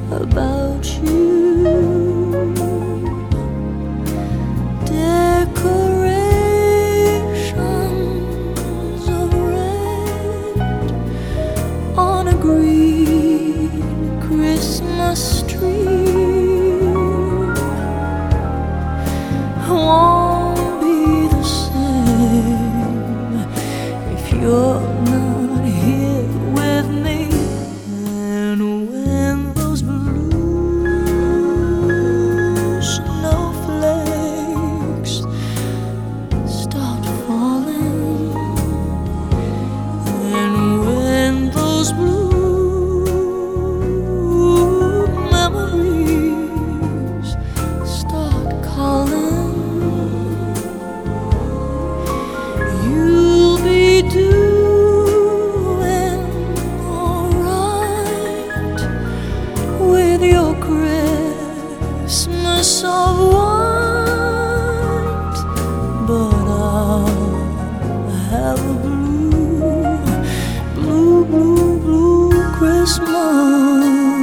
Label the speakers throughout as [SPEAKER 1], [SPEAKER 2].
[SPEAKER 1] about you. Decorations of red on a green Christmas tree won't be the same if you're not here with me. And when those blue snowflakes start falling, and when those blue memories start calling, you'll be doing alright with your Christmas of white. But I'll have a blue Christmas.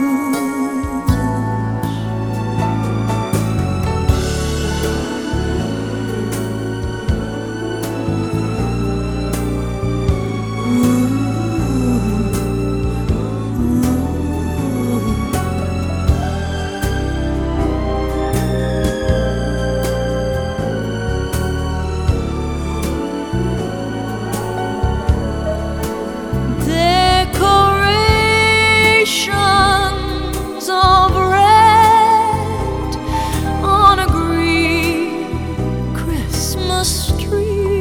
[SPEAKER 1] Decorations of red on a green Christmas tree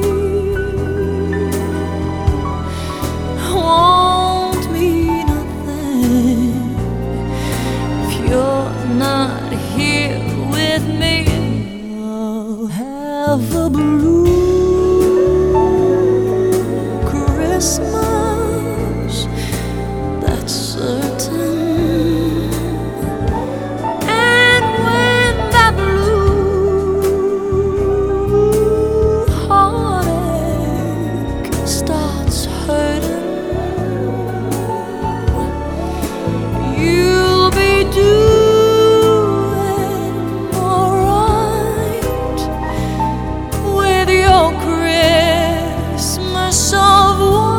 [SPEAKER 1] won't mean a thing if you're not here with me. I'll have a blue Christmas, that's certain. And when that blue heartache starts hurting, you'll be doing alright with your Christmas of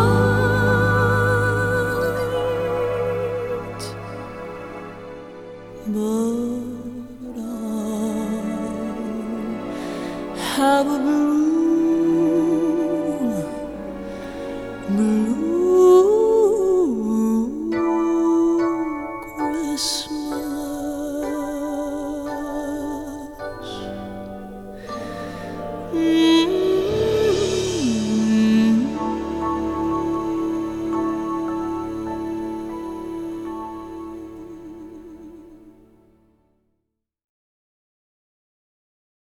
[SPEAKER 1] white. But I'll have a blue